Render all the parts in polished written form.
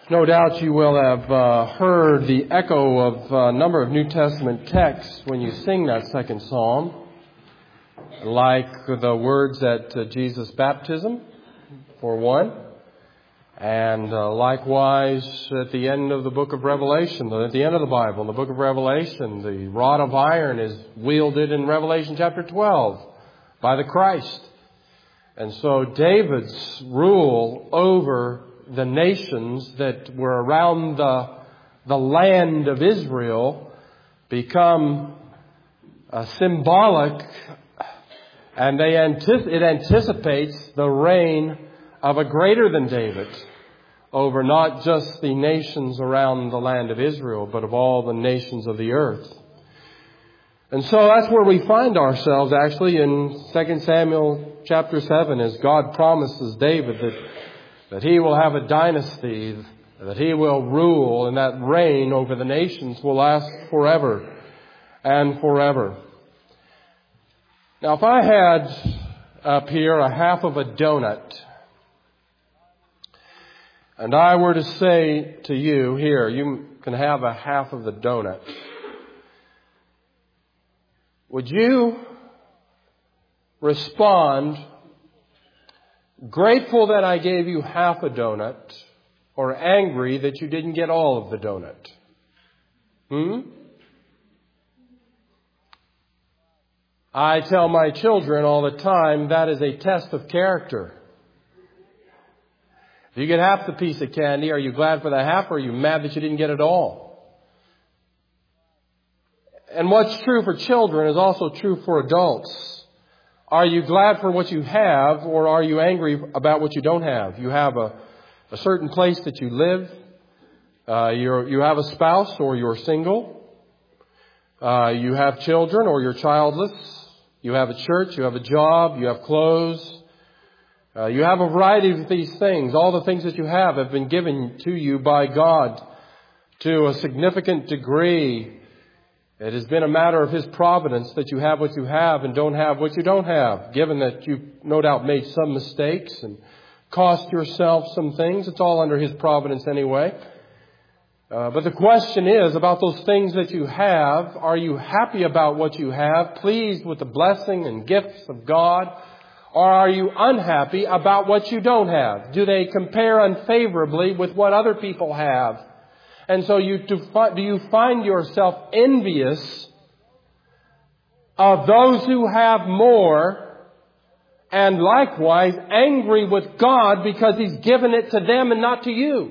No doubt you will have heard the echo of a number of New Testament texts when you sing that second psalm, like the words at Jesus' baptism, for one, and likewise at the end of the book of Revelation, at the end of the Bible, in the book of Revelation, the rod of iron is wielded in Revelation chapter 12 by the Christ. And so David's rule over the nations that were around the land of Israel become symbolic, and it anticipates the reign of a greater than David over not just the nations around the land of Israel, but of all the nations of the earth. And so that's where we find ourselves actually in 2 Samuel chapter 7, as God promises David that he will have a dynasty, that he will rule, and that reign over the nations will last forever and forever. Now, if I had up here a half of a donut, and I were to say to you, here, you can have a half of the donut, would you respond grateful that I gave you half a donut, or angry that you didn't get all of the donut? I tell my children all the time that is a test of character. If you get half the piece of candy, are you glad for the half, or are you mad that you didn't get it all? And what's true for children is also true for adults. Are you glad for what you have, or are you angry about what you don't have? You have a certain place that you live. You have a spouse, or you're single. You have children, or you're childless. You have a church. You have a job. You have clothes. You have a variety of these things. All the things that you have been given to you by God to a significant degree. It has been a matter of His providence that you have what you have and don't have what you don't have. Given that you've no doubt made some mistakes and cost yourself some things, it's all under His providence anyway. But the question is about those things that you have. Are you happy about what you have, pleased with the blessing and gifts of God? Or are you unhappy about what you don't have? Do they compare unfavorably with what other people have? And so do you find yourself envious of those who have more, and likewise angry with God because He's given it to them and not to you?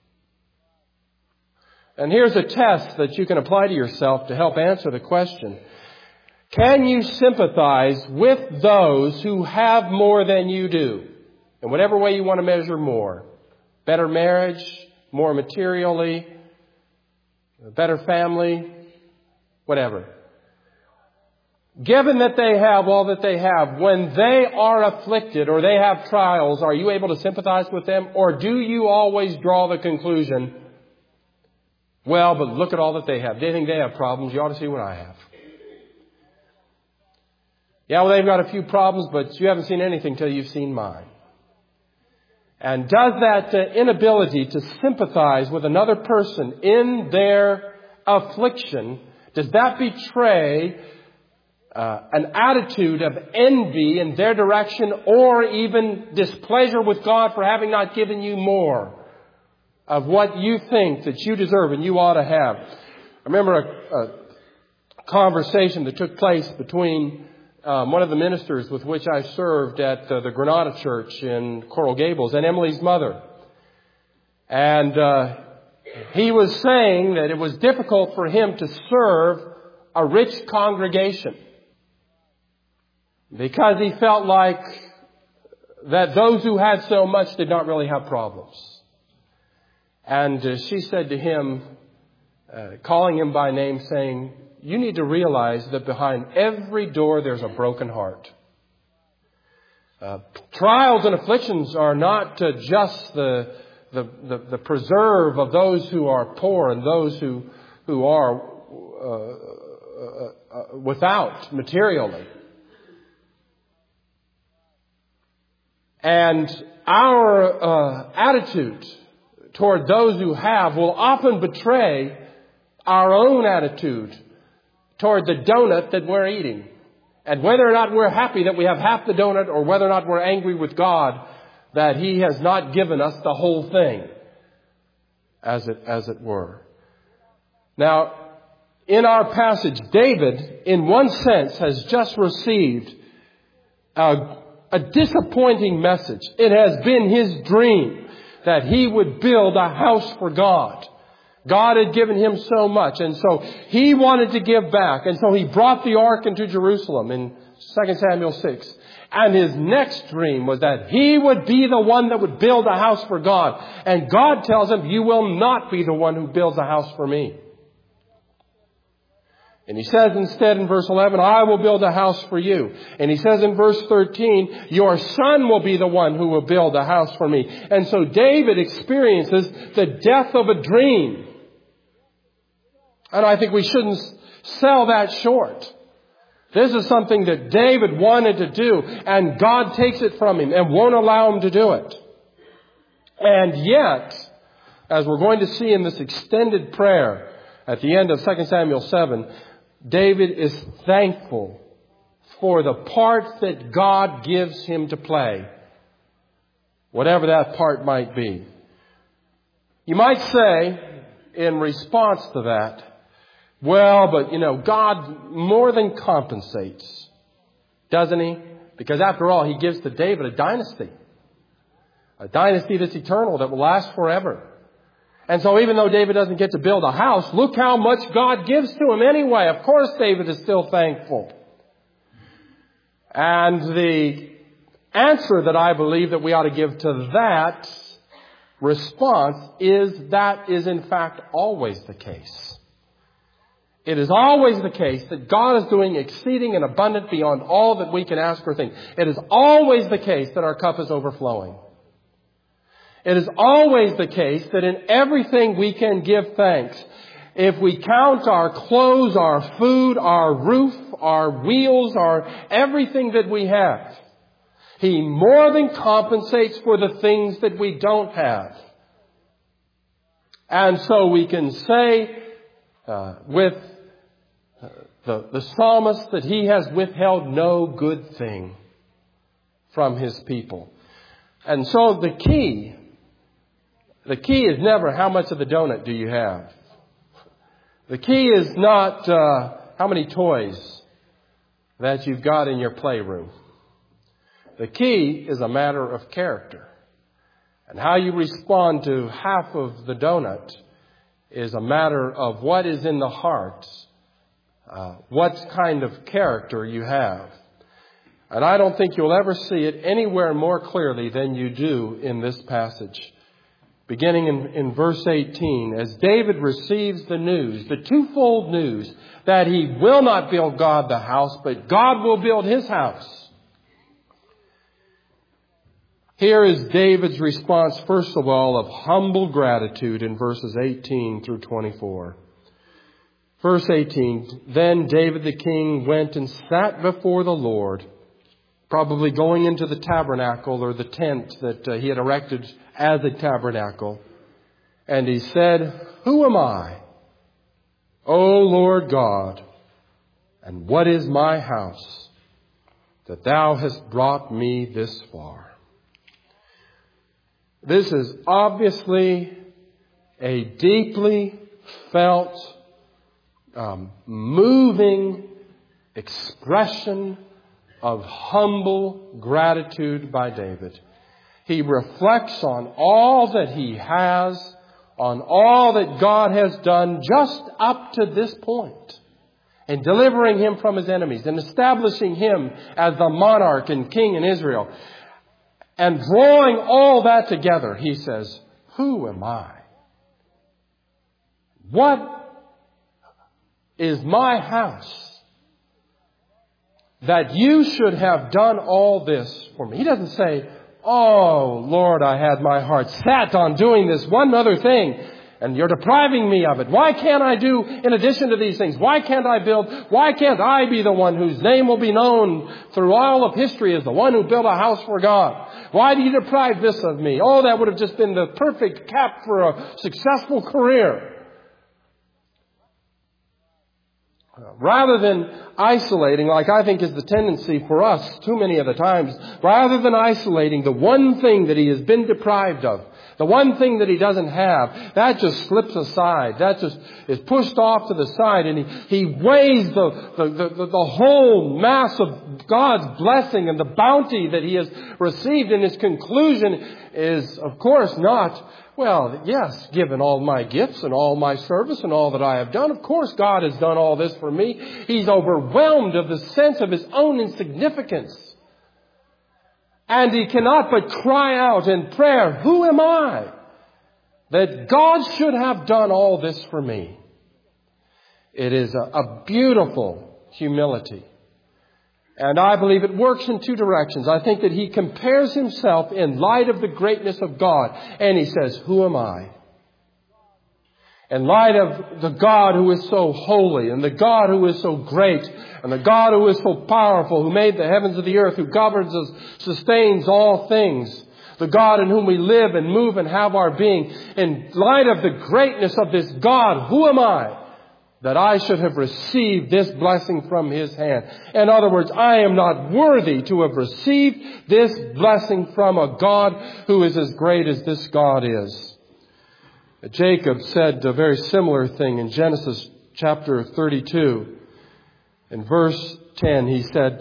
And here's a test that you can apply to yourself to help answer the question. Can you sympathize with those who have more than you do? In whatever way you want to measure more. Better marriage, more materially, a better family, whatever. Given that they have all that they have, when they are afflicted or they have trials, are you able to sympathize with them? Or do you always draw the conclusion, well, but look at all that they have. They think they have problems. You ought to see what I have. Yeah, well, they've got a few problems, but you haven't seen anything till you've seen mine. And does that inability to sympathize with another person in their affliction, does that betray an attitude of envy in their direction, or even displeasure with God for having not given you more of what you think that you deserve and you ought to have? I remember a conversation that took place between one of the ministers with which I served at the Granada Church in Coral Gables and Emily's mother. And he was saying that it was difficult for him to serve a rich congregation because he felt like that those who had so much did not really have problems. And she said to him, calling him by name, saying, you need to realize that behind every door there's a broken heart. Trials and afflictions are not just the preserve of those who are poor and those who are without materially. And our attitude toward those who have will often betray our own attitude toward the donut that we're eating. And whether or not we're happy that we have half the donut, or whether or not we're angry with God that He has not given us the whole thing, as it were. Now, in our passage, David, in one sense, has just received a disappointing message. It has been his dream that he would build a house for God. God had given him so much, and so he wanted to give back. And so he brought the ark into Jerusalem in 2 Samuel 6. And his next dream was that he would be the one that would build a house for God. And God tells him, you will not be the one who builds a house for me. And he says instead in verse 11, I will build a house for you. And he says in verse 13, your son will be the one who will build a house for me. And so David experiences the death of a dream. And I think we shouldn't sell that short. This is something that David wanted to do, and God takes it from him and won't allow him to do it. And yet, as we're going to see in this extended prayer at the end of 2 Samuel 7, David is thankful for the part that God gives him to play, whatever that part might be. You might say, in response to that, well, but God more than compensates, doesn't He? Because after all, He gives to David a dynasty that's eternal, that will last forever. And so even though David doesn't get to build a house, look how much God gives to him anyway. Of course, David is still thankful. And the answer that I believe that we ought to give to that response is that is in fact always the case. It is always the case that God is doing exceeding and abundant beyond all that we can ask or think. It is always the case that our cup is overflowing. It is always the case that in everything we can give thanks. If we count our clothes, our food, our roof, our wheels, our everything that we have, He more than compensates for the things that we don't have. And so we can say with the psalmist that He has withheld no good thing from His people. And so the key is never how much of the donut do you have. The key is not how many toys that you've got in your playroom. The key is a matter of character. And how you respond to half of the donut is a matter of what is in the heart, what kind of character you have. And I don't think you'll ever see it anywhere more clearly than you do in this passage. Beginning in verse 18, as David receives the news, the twofold news, that he will not build God the house, but God will build His house. Here is David's response, first of all, of humble gratitude in verses 18 through 24. Verse 18, then David the king went and sat before the Lord, probably going into the tabernacle or the tent that he had erected as a tabernacle. And he said, who am I, O Lord God, and what is my house, that Thou hast brought me this far? This is obviously a deeply felt, moving expression of humble gratitude by David. He reflects on all that he has, on all that God has done just up to this point, in delivering him from his enemies and establishing him as the monarch and king in Israel. And drawing all that together, he says, who am I? What is my house that you should have done all this for me? He doesn't say, oh, Lord, I had my heart set on doing this one other thing. And you're depriving me of it. Why can't I do in addition to these things? Why can't I build? Why can't I be the one whose name will be known through all of history as the one who built a house for God? Why do you deprive this of me? Oh, that would have just been the perfect cap for a successful career. Rather than isolating, like I think is the tendency for us too many of the times, rather than isolating the one thing that he has been deprived of, the one thing that he doesn't have, that just slips aside. That just is pushed off to the side, and he weighs the whole mass of God's blessing and the bounty that he has received, and his conclusion is, of course, not, well, yes, given all my gifts and all my service and all that I have done, of course God has done all this for me. He's overwhelmed of the sense of his own insignificance. And he cannot but cry out in prayer, who am I that God should have done all this for me? It is a beautiful humility. And I believe it works in two directions. I think that he compares himself in light of the greatness of God. And he says, who am I? In light of the God who is so holy, and the God who is so great, and the God who is so powerful, who made the heavens and the earth, who governs us, sustains all things, the God in whom we live and move and have our being, in light of the greatness of this God, who am I that I should have received this blessing from his hand? In other words, I am not worthy to have received this blessing from a God who is as great as this God is. Jacob said a very similar thing in Genesis chapter 32. In verse 10, he said,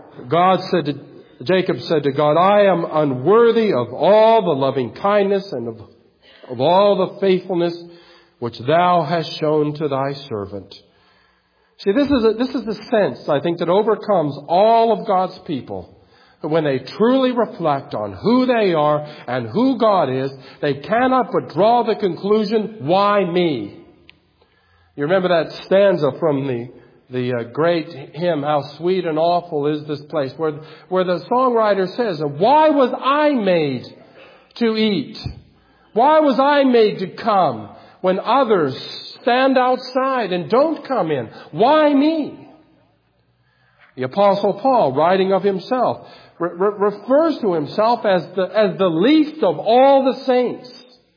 Jacob said to God, I am unworthy of all the loving kindness and of all the faithfulness which thou hast shown to thy servant. See, this is the sense, I think, that overcomes all of God's people. When they truly reflect on who they are and who God is, they cannot but draw the conclusion, why me? You remember that stanza from the great hymn, How Sweet and Awful Is This Place, where the songwriter says, why was I made to eat? Why was I made to come when others stand outside and don't come in? Why me? The Apostle Paul, writing of himself, refers to himself as the least of all the saints.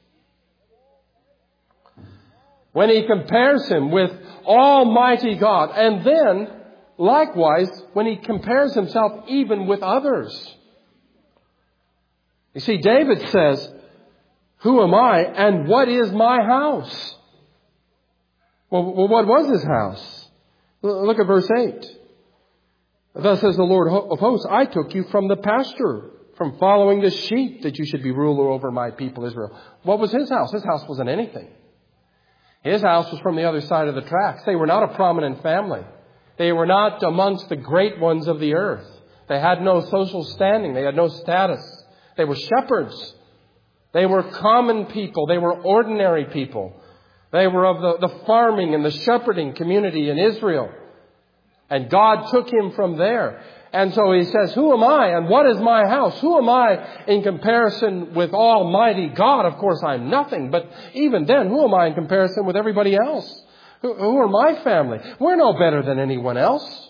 When he compares him with Almighty God. And then, likewise, when he compares himself even with others. You see, David says, who am I and what is my house? Well, what was his house? Look at verse 8. Thus says the Lord of hosts, I took you from the pasture, from following the sheep, that you should be ruler over my people Israel. What was his house? His house wasn't anything. His house was from the other side of the tracks. They were not a prominent family. They were not amongst the great ones of the earth. They had no social standing. They had no status. They were shepherds. They were common people. They were ordinary people. They were of the farming and the shepherding community in Israel. And God took him from there. And so he says, who am I and what is my house? Who am I in comparison with Almighty God? Of course, I'm nothing. But even then, who am I in comparison with everybody else? Who are my family? We're no better than anyone else.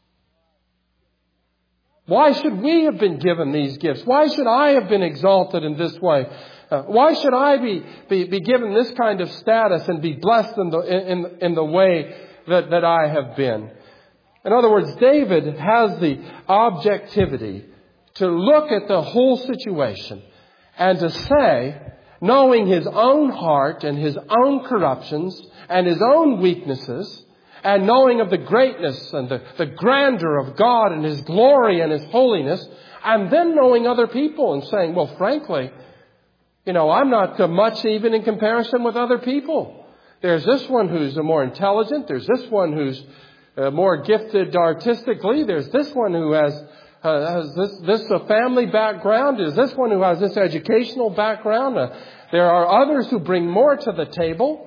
Why should we have been given these gifts? Why should I have been exalted in this way? Why should I be given this kind of status and be blessed in the way that I have been? In other words, David has the objectivity to look at the whole situation and to say, knowing his own heart and his own corruptions and his own weaknesses, and knowing of the greatness and the grandeur of God and his glory and his holiness, and then knowing other people and saying, well, frankly, I'm not much even in comparison with other people. There's this one who's more intelligent. There's this one who's more gifted artistically. There's this one who has this family background. There's this one who has this educational background. There are others who bring more to the table.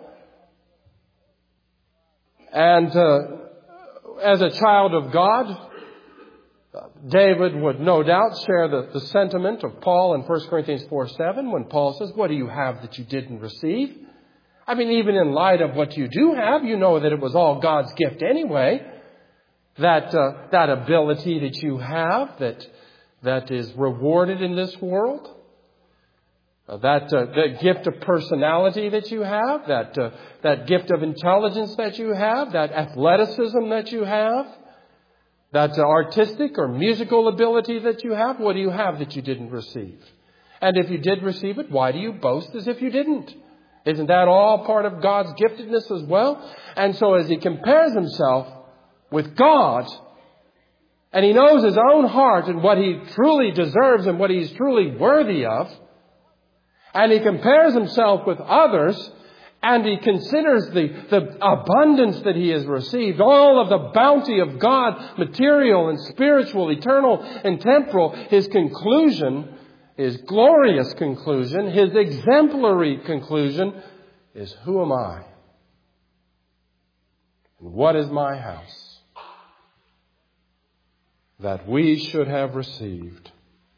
And as a child of God, David would no doubt share the sentiment of Paul in 1 Corinthians 4:7 when Paul says, what do you have that you didn't receive? I mean, even in light of what you do have, you know that it was all God's gift anyway. That ability that you have that is rewarded in this world. That gift of personality that you have, that gift of intelligence that you have, that athleticism that you have, that artistic or musical ability that you have. What do you have that you didn't receive? And if you did receive it, why do you boast as if you didn't? Isn't that all part of God's giftedness as well? And so as he compares himself with God, and he knows his own heart and what he truly deserves and what he's truly worthy of, and he compares himself with others, and he considers the abundance that he has received, all of the bounty of God, material and spiritual, eternal and temporal, his conclusion, his glorious conclusion, his exemplary conclusion is, who am I? And what is my house? That we should have received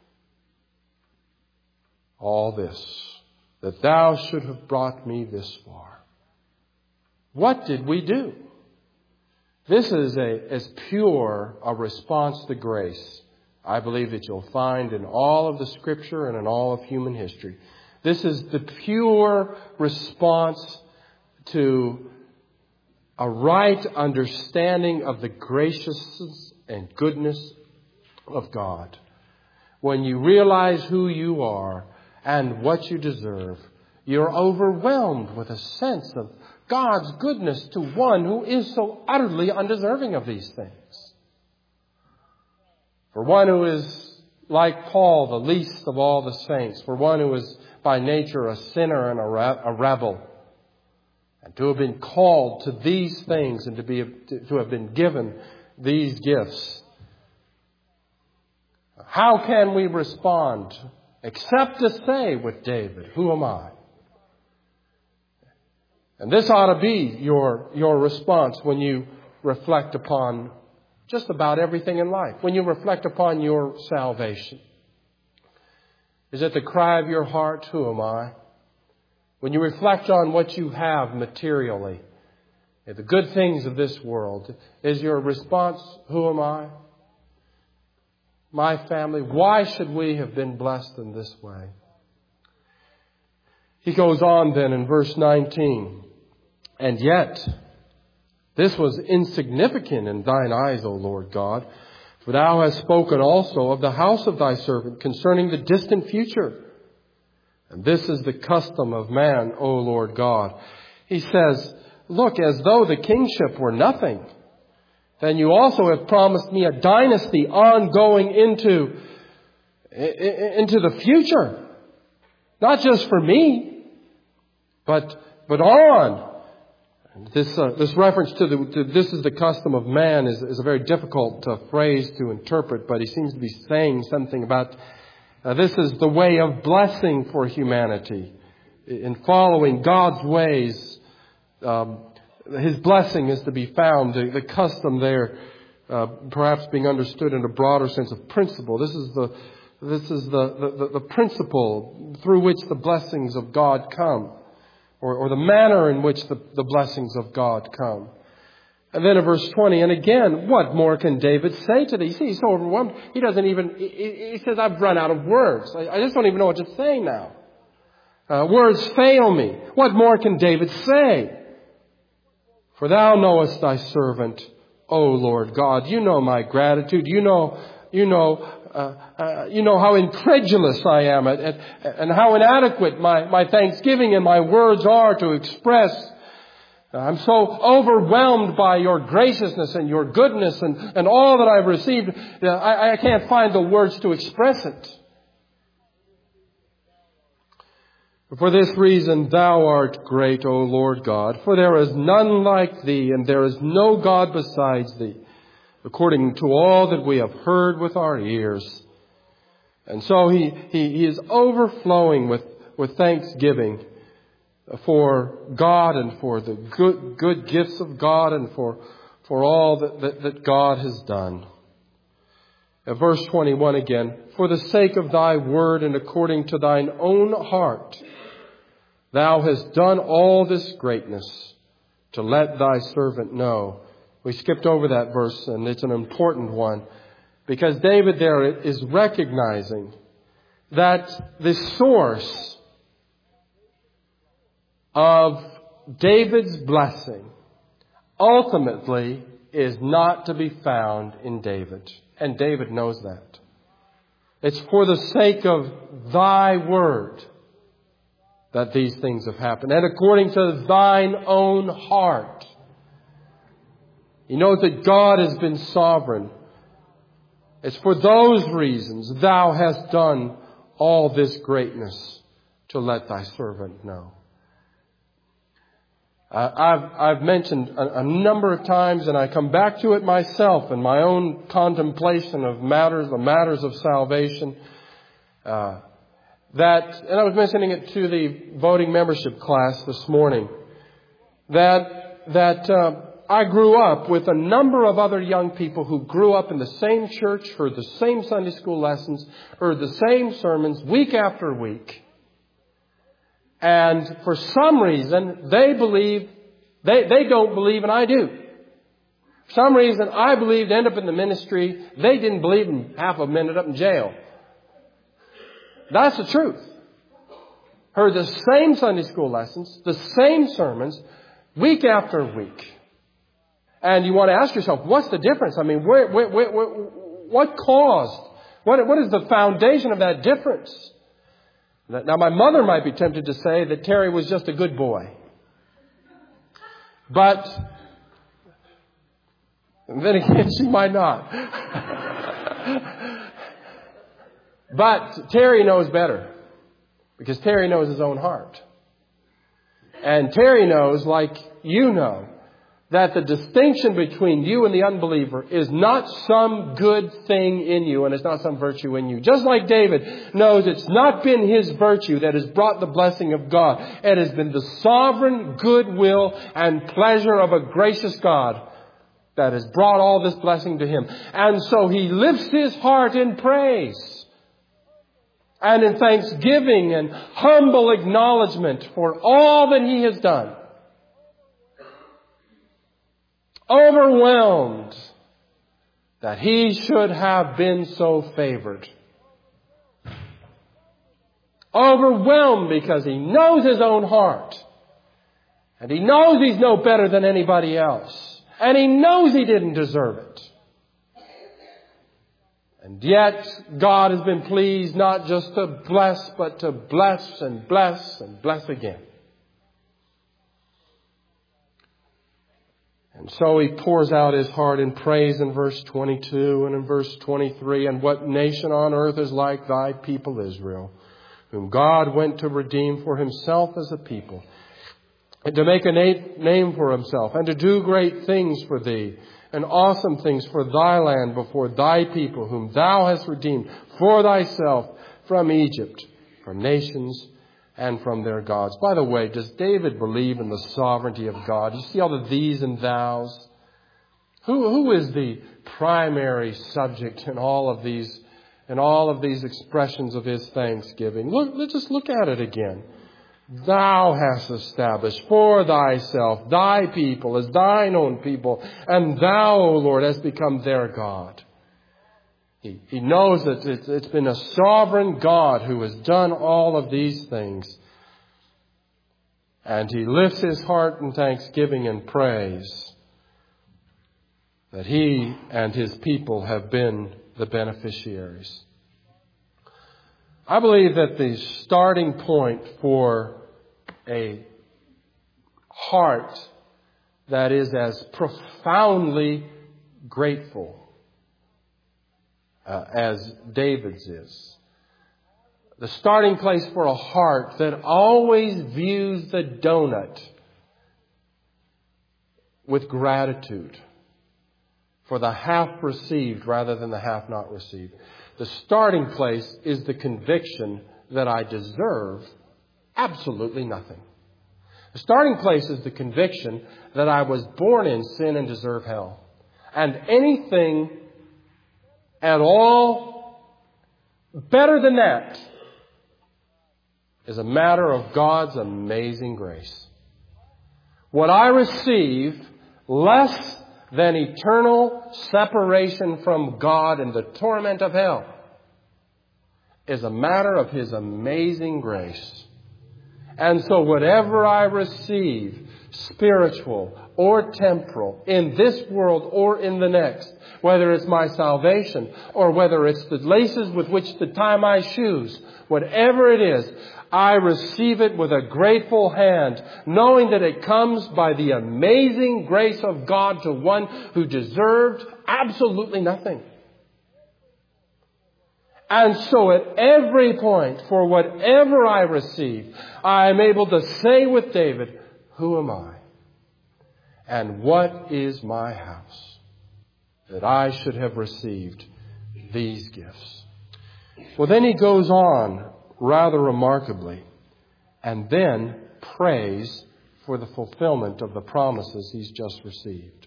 all this, that thou should have brought me this far. What did we do? This is as pure a response to grace, I believe, that you'll find in all of the Scripture and in all of human history. This is the pure response to a right understanding of the graciousness and goodness of God. When you realize who you are and what you deserve, you're overwhelmed with a sense of God's goodness to one who is so utterly undeserving of these things. For one who is, like Paul, the least of all the saints, for one who is by nature a sinner and a rebel, and to have been called to these things and to have been given these gifts, how can we respond except to say with David, who am I? And this ought to be your response when you reflect upon just about everything in life. When you reflect upon your salvation. Is it the cry of your heart, who am I? When you reflect on what you have materially, the good things of this world, is your response, who am I? My family, why should we have been blessed in this way? He goes on then in verse 19. And yet, this was insignificant in thine eyes, O Lord God, for thou hast spoken also of the house of thy servant concerning the distant future. And this is the custom of man, O Lord God. He says, look, as though the kingship were nothing, then you also have promised me a dynasty ongoing into the future. Not just for me, but on. This reference to this is the custom of man is a very difficult phrase to interpret, but he seems to be saying something about this is the way of blessing for humanity. In following God's ways, His blessing is to be found. The custom there, perhaps being understood in a broader sense of principle. This is the principle through which the blessings of God come. Or the manner in which the blessings of God come. And then in verse 20, and again, what more can David say to thee? See, he's so overwhelmed. He doesn't even, he says, I've run out of words. I just don't even know what to say now. Words fail me. What more can David say? For thou knowest thy servant, O Lord God. You know my gratitude. You know how incredulous I am and how inadequate my thanksgiving and my words are to express. I'm so overwhelmed by your graciousness and your goodness and all that I've received. I can't find the words to express it. For this reason thou art great, O Lord God, for there is none like thee, and there is no God besides thee, according to all that we have heard with our ears. And so he is overflowing with thanksgiving for God and for the good gifts of God and for all that God has done. Verse 21 again, for the sake of thy word and according to thine own heart, Thou hast done all this greatness to let thy servant know. We skipped over that verse, and it's an important one, because David there is recognizing that the source of David's blessing ultimately is not to be found in David. And David knows that. It's for the sake of thy word that these things have happened, and according to thine own heart. He knows that God has been sovereign. It's for those reasons thou hast done all this greatness to let thy servant know. I've mentioned a number of times, and I come back to it myself in my own contemplation of the matters of salvation, and I was mentioning it to the voting membership class this morning, that I grew up with a number of other young people who grew up in the same church, heard the same Sunday school lessons, heard the same sermons week after week. And for some reason, they don't believe, and I do. For some reason, I believed, end up in the ministry. They didn't believe, and half of them ended up in jail. That's the truth. Heard the same Sunday school lessons, the same sermons, week after week. And you want to ask yourself, what's the difference? I mean, what caused? What is the foundation of that difference? Now, my mother might be tempted to say that Terry was just a good boy. But then again, she might not. But Terry knows better, because Terry knows his own heart. And Terry knows, like you know, that the distinction between you and the unbeliever is not some good thing in you, and it's not some virtue in you. Just like David knows it's not been his virtue that has brought the blessing of God. It has been the sovereign goodwill and pleasure of a gracious God that has brought all this blessing to him. And so he lifts his heart in praise and in thanksgiving and humble acknowledgement for all that he has done. Overwhelmed that he should have been so favored. Overwhelmed because he knows his own heart. And he knows he's no better than anybody else. And he knows he didn't deserve it. And yet God has been pleased not just to bless, but to bless and bless and bless again. And so he pours out his heart in praise in verse 22 and in verse 23. And what nation on earth is like thy people Israel, whom God went to redeem for himself as a people, and to make a name for himself, and to do great things for thee, and awesome things for thy land before thy people, whom thou hast redeemed for thyself from Egypt, from nations and from their gods. By the way, does David believe in the sovereignty of God? You see all the these and thous? Who is the primary subject in all of these expressions of his thanksgiving? Let's just look at it again. Thou hast established for thyself thy people as thine own people, and thou, O Lord, hast become their God. He knows that it's been a sovereign God who has done all of these things. And he lifts his heart in thanksgiving and praise that he and his people have been the beneficiaries. I believe that the starting point for a heart that is as profoundly grateful as David's is. The starting place for a heart that always views the donut with gratitude for the half received rather than the half not received. The starting place is the conviction that I deserve absolutely nothing. The starting place is the conviction that I was born in sin and deserve hell. And anything at all better than that is a matter of God's amazing grace. What I receive, less than eternal separation from God and the torment of hell, is a matter of His amazing grace. And so whatever I receive, spiritual or temporal, in this world or in the next, whether it's my salvation or whether it's the laces with which to tie my shoes, whatever it is, I receive it with a grateful hand, knowing that it comes by the amazing grace of God to one who deserved absolutely nothing. And so at every point, for whatever I receive, I am able to say with David, who am I? And what is my house that I should have received these gifts? Well, then he goes on rather remarkably and then prays for the fulfillment of the promises he's just received.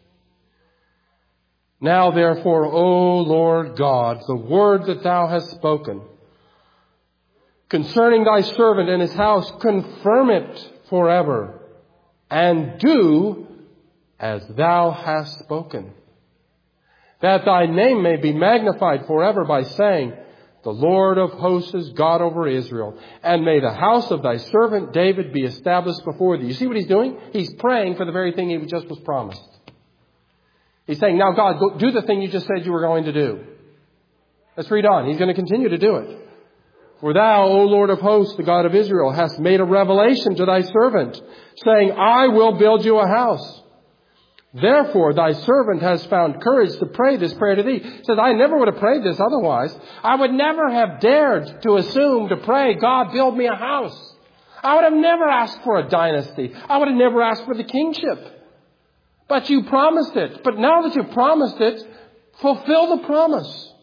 Now, therefore, O Lord God, the word that thou hast spoken concerning thy servant and his house, confirm it forever, and do as thou hast spoken, that thy name may be magnified forever by saying, the Lord of hosts is God over Israel, and may the house of thy servant David be established before thee. You see what he's doing? He's praying for the very thing he just was promised. He's saying, now God, go do the thing you just said you were going to do. Let's read on. He's going to continue to do it. For thou, O Lord of hosts, the God of Israel, hast made a revelation to thy servant, saying, I will build you a house. Therefore, thy servant has found courage to pray this prayer to thee. He says, I never would have prayed this otherwise. I would never have dared to assume to pray, God, build me a house. I would have never asked for a dynasty. I would have never asked for the kingship. But you promised it. But now that you've promised it, fulfill the promise.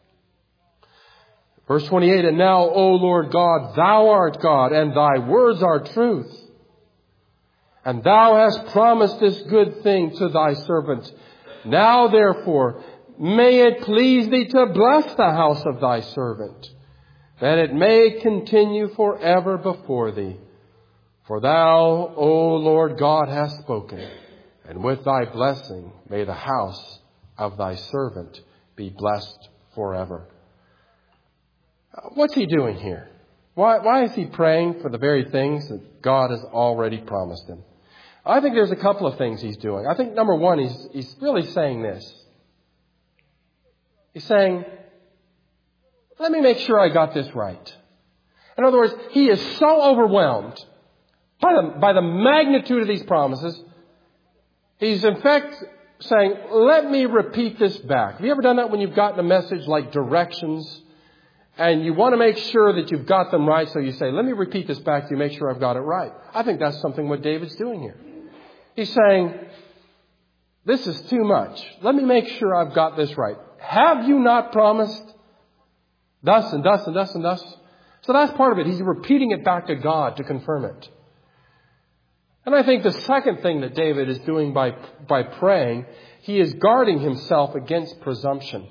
Verse 28, and now, O Lord God, thou art God, and thy words are truth. And thou hast promised this good thing to thy servant. Now, therefore, may it please thee to bless the house of thy servant, that it may continue forever before thee. For thou, O Lord God, hast spoken, and with thy blessing may the house of thy servant be blessed forever. What's he doing here? Why is he praying for the very things that God has already promised him? I think there's a couple of things he's doing. I think number one, he's really saying this. He's saying, let me make sure I got this right. In other words, he is so overwhelmed by the magnitude of these promises. He's in fact saying, let me repeat this back. Have you ever done that when you've gotten a message like directions and you want to make sure that you've got them right? So you say, let me repeat this back to you, make sure I've got it right. I think that's something what David's doing here. He's saying, this is too much. Let me make sure I've got this right. Have you not promised thus and thus and thus and thus? So that's part of it. He's repeating it back to God to confirm it. And I think the second thing that David is doing by praying, he is guarding himself against presumption.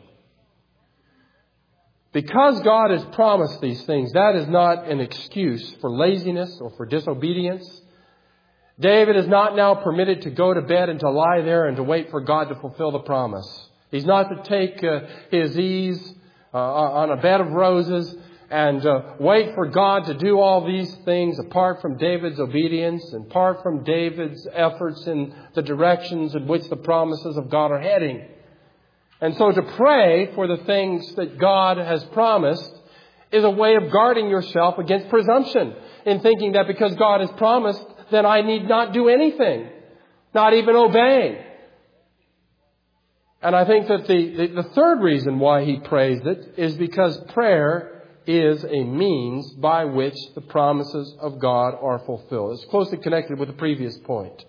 Because God has promised these things, that is not an excuse for laziness or for disobedience. David is not now permitted to go to bed and to lie there and to wait for God to fulfill the promise. He's not to take his ease on a bed of roses and wait for God to do all these things apart from David's obedience and apart from David's efforts in the directions in which the promises of God are heading. And so to pray for the things that God has promised is a way of guarding yourself against presumption in thinking that because God has promised, then I need not do anything, not even obey. And I think that the third reason why he prays it is because prayer is a means by which the promises of God are fulfilled. It's closely connected with the previous point.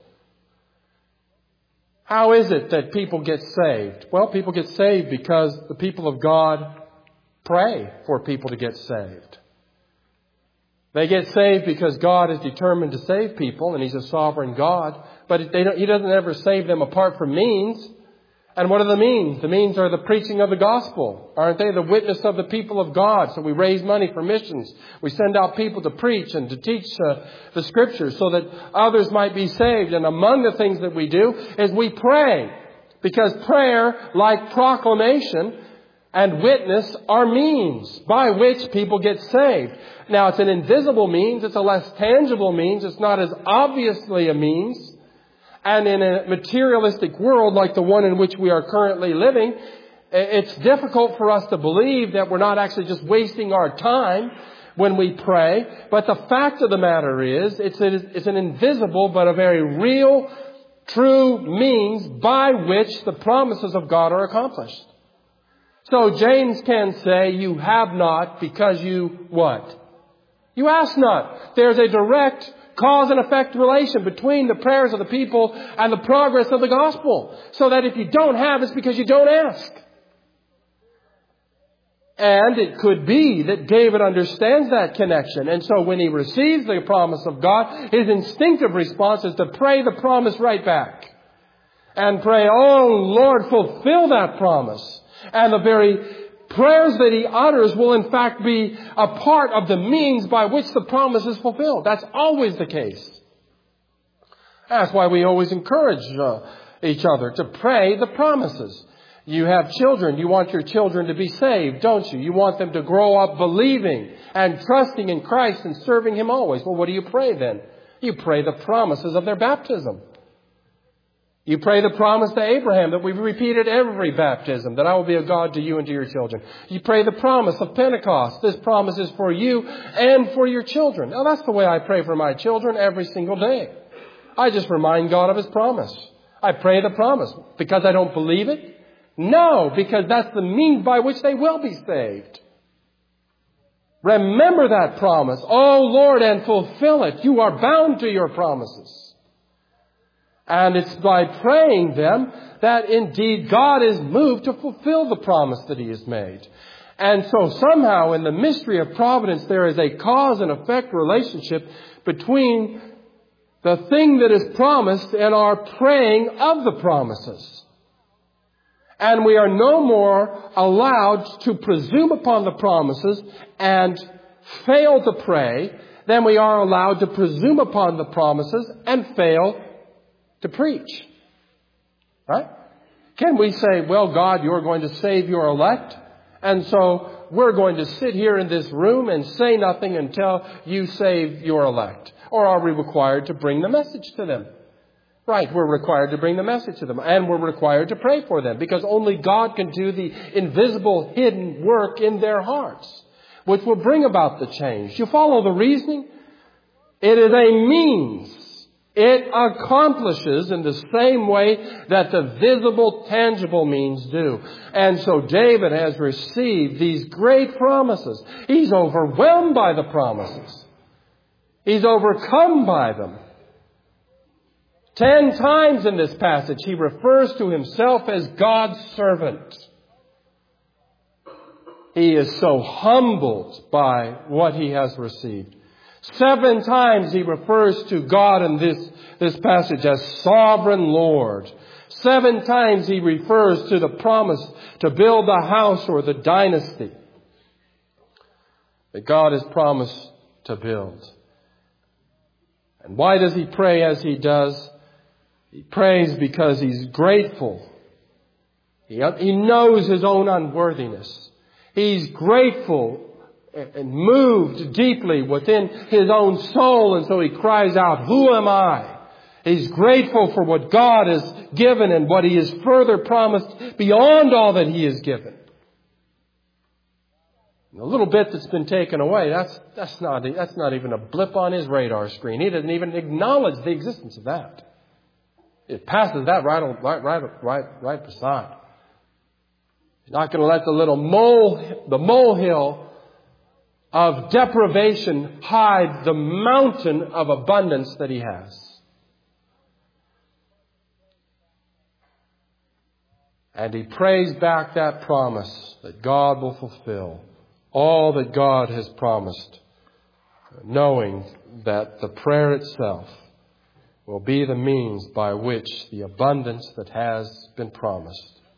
How is it that people get saved? Well, people get saved because the people of God pray for people to get saved. They get saved because God is determined to save people, and He's a sovereign God. But He doesn't ever save them apart from means. And what are the means? The means are the preaching of the gospel, aren't they? The witness of the people of God. So we raise money for missions. We send out people to preach and to teach the Scriptures so that others might be saved. And among the things that we do is we pray. Because prayer, like proclamation and witness, are means by which people get saved. Now, it's an invisible means. It's a less tangible means. It's not as obviously a means. And in a materialistic world like the one in which we are currently living, it's difficult for us to believe that we're not actually just wasting our time when we pray. But the fact of the matter is, it's an invisible but a very real, true means by which the promises of God are accomplished. So James can say, you have not because you what? You ask not. There's a direct cause and effect relation between the prayers of the people and the progress of the gospel. So that if you don't have, it's because you don't ask. And it could be that David understands that connection. And so when he receives the promise of God, his instinctive response is to pray the promise right back. And pray, oh Lord, fulfill that promise. And the very prayers that he utters will in fact be a part of the means by which the promise is fulfilled. That's always the case. That's why we always encourage each other to pray the promises. You have children. You want your children to be saved, don't you? You want them to grow up believing and trusting in Christ and serving Him always. Well, what do you pray then? You pray the promises of their baptism. You pray the promise to Abraham that we've repeated every baptism, that I will be a God to you and to your children. You pray the promise of Pentecost. This promise is for you and for your children. Now, that's the way I pray for my children every single day. I just remind God of His promise. I pray the promise. Because I don't believe it? No, because that's the means by which they will be saved. Remember that promise, oh Lord, and fulfill it. You are bound to your promises. And it's by praying them that indeed God is moved to fulfill the promise that He has made. And so somehow in the mystery of providence there is a cause and effect relationship between the thing that is promised and our praying of the promises. And we are no more allowed to presume upon the promises and fail to pray than we are allowed to presume upon the promises and fail to preach. Right? Can we say, well, God, you're going to save your elect, and so we're going to sit here in this room and say nothing until you save your elect? Or are we required to bring the message to them? Right, we're required to bring the message to them, and we're required to pray for them, because only God can do the invisible, hidden work in their hearts, which will bring about the change. You follow the reasoning? It is a means. It accomplishes in the same way that the visible, tangible means do. And so David has received these great promises. He's overwhelmed by the promises. He's overcome by them. 10 times in this passage, he refers to himself as God's servant. He is so humbled by what he has received. 7 times he refers to God in this passage as sovereign Lord. 7 times he refers to the promise to build the house or the dynasty that God has promised to build. And why does he pray as he does? He prays because he's grateful. He knows his own unworthiness. He's grateful and moved deeply within his own soul, and so he cries out, "Who am I?" He's grateful for what God has given and what He has further promised beyond all that He has given. The little bit that's been taken away, that's not even a blip on his radar screen. He doesn't even acknowledge the existence of that. It passes that right beside. He's not going to let the molehill of deprivation hide the mountain of abundance that he has. And he prays back that promise that God will fulfill all that God has promised, knowing that the prayer itself will be the means by which the abundance that has been promised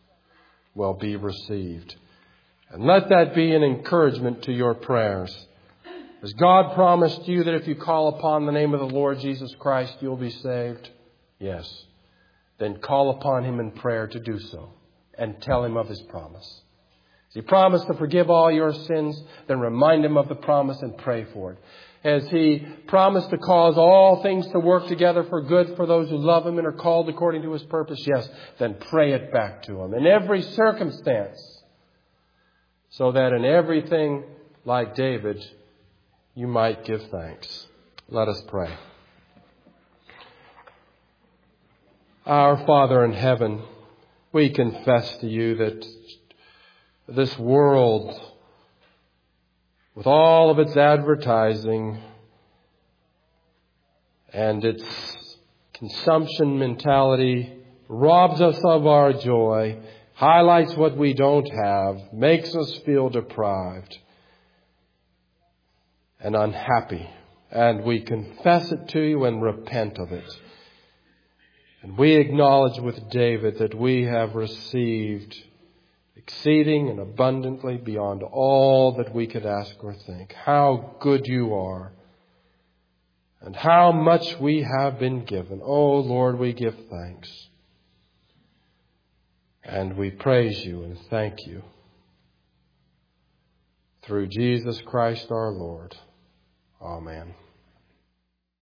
will be received. And let that be an encouragement to your prayers. As God promised you that if you call upon the name of the Lord Jesus Christ, you'll be saved. Yes. Then call upon Him in prayer to do so. And tell Him of His promise. As He promised to forgive all your sins, then remind Him of the promise and pray for it. As He promised to cause all things to work together for good for those who love Him and are called according to His purpose, yes, then pray it back to Him in every circumstance. So that in everything, like David, you might give thanks. Let us pray. Our Father in heaven, we confess to you that this world, with all of its advertising and its consumption mentality, robs us of our joy, highlights what we don't have, makes us feel deprived and unhappy. And we confess it to you and repent of it. And we acknowledge with David that we have received exceeding and abundantly beyond all that we could ask or think. How good you are. And how much we have been given. Oh Lord, we give thanks. And we praise you and thank you. Through Jesus Christ our Lord. Amen.